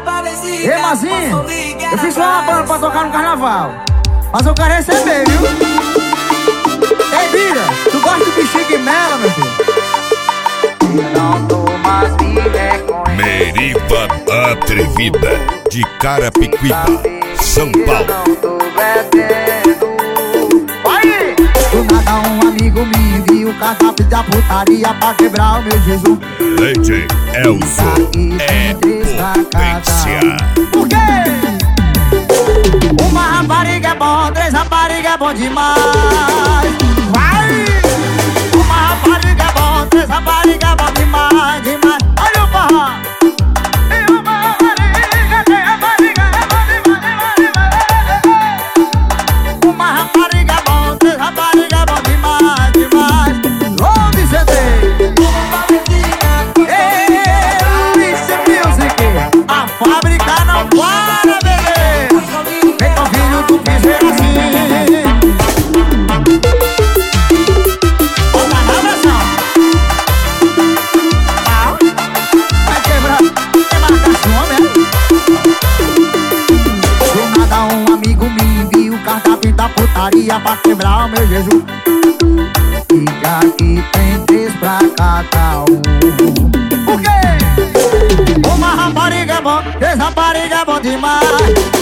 Ei, Mazinho, eu fiz só uma banda pra tocar no carnaval, mas eu quero receber, viu? Ei, Bira, tu gosta do bichinho de mela, meu filho? Meriva Atrevida, de Carapicuíba, São Paulo. Do nada um amigo me enviou o cardápio da putaria pra quebrar o meu Jesus. Leite Elson é potência. Por quê? Uma rapariga é bom, 3 raparigas é bom demais. Vai! Uma rapariga é bom, 3 raparigas é bom demais, demais. Olha o forró! E uma rapariga, 3 raparigas é bom demais, demais, demais. Uma rapariga é bom, 3 raparigas é bom demais, demais. Onde você tem? A fábrica não para, bebê. Feito um filho do piseiro assim. Bota na pressão. Vai quebrar. Tem marcação, né? Do nada um amigo me envia o cardápio da putaria pra quebrar o meu Jesus. Diga que tem 3 pra cada um. Por quê? Uma rapariga é bom, 3 raparigas é bom demais.